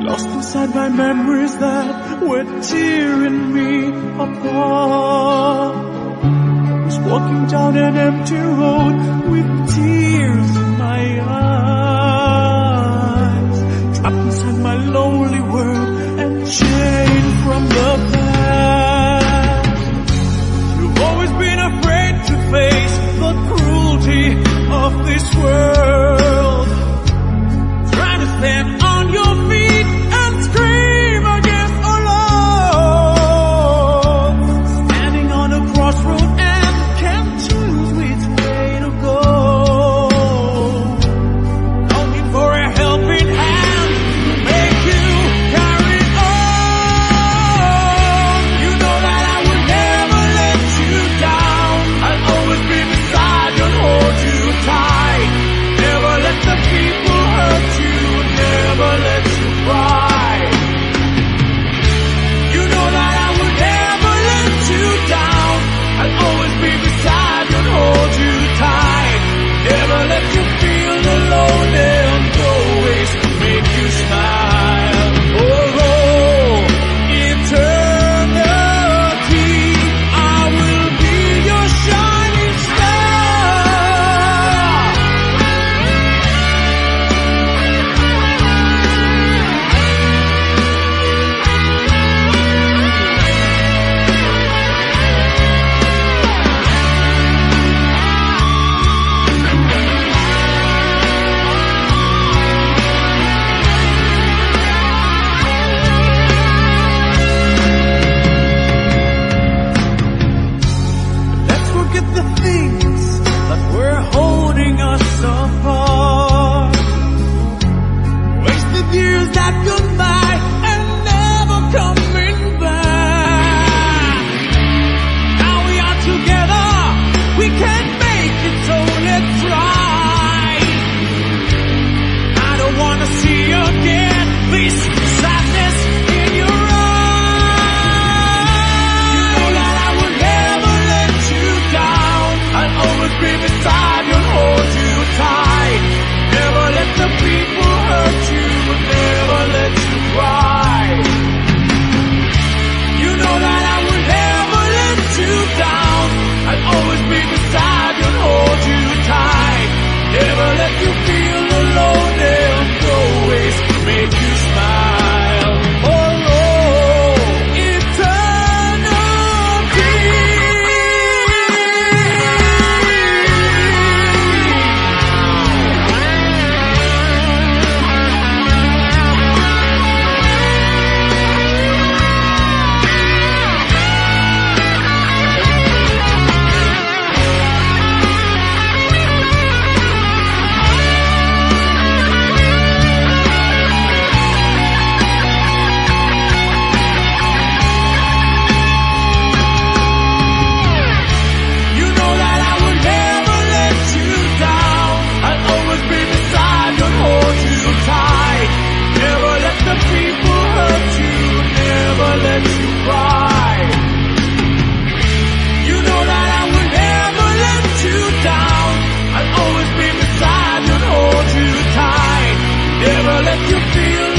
lost inside my memories that were tearing me apart. Was walking down an empty road with tears in my eyes, trapped inside my lonely world and chained from the past. You've always been afraid to face the cruelty of this world, trying to stand on your feet and scream against all odds, standing on a crossroad and can't choose which way to go, longing for a helping hand to make you carry on. You know that I will never let you down. I'll always be beside you and hold you tight. Never let the people hurt you, never let you cry. You know that I will never let you down. I'll always be beside you and hold you tight. Never let you feel alone and always make you smile. Oh, eternity, I will be your shining star. Let's forget the things that were holding us apart. Wasted years that goodbye and never coming back. Now we are together, we can make it, so let's try. I don't wanna see again this sadness in your eyes. You know that I will never let you down. I'll always be beside you and hold you tight. Never let the people hurt you, never let you cry. You know that I will never let you down. I'll always be beside you and hold you tight. Never let you feel alone and always make you smile. Oh, you know that I will never let you down. I'll always be beside you and hold you tight. Never let the people hurt you, never let you cry. You know that I will never let you down. I'll always be beside you and hold you tight. Never let you feel